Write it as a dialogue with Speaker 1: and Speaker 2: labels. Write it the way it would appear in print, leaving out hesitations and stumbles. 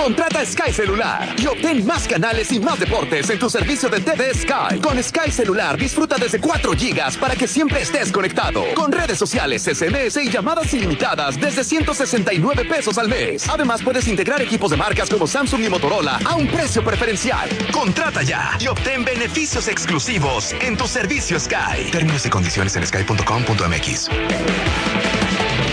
Speaker 1: Contrata Sky Celular y obtén más canales y más deportes en tu servicio de TV Sky. Con Sky Celular disfruta desde 4 gigas para que siempre estés conectado. Con redes sociales, SMS y llamadas ilimitadas desde 169 pesos al mes. Además, puedes integrar equipos de marcas como Samsung y Motorola a un precio preferencial. Contrata ya y obtén beneficios exclusivos en tu servicio Sky. Términos y condiciones en sky.com.mx.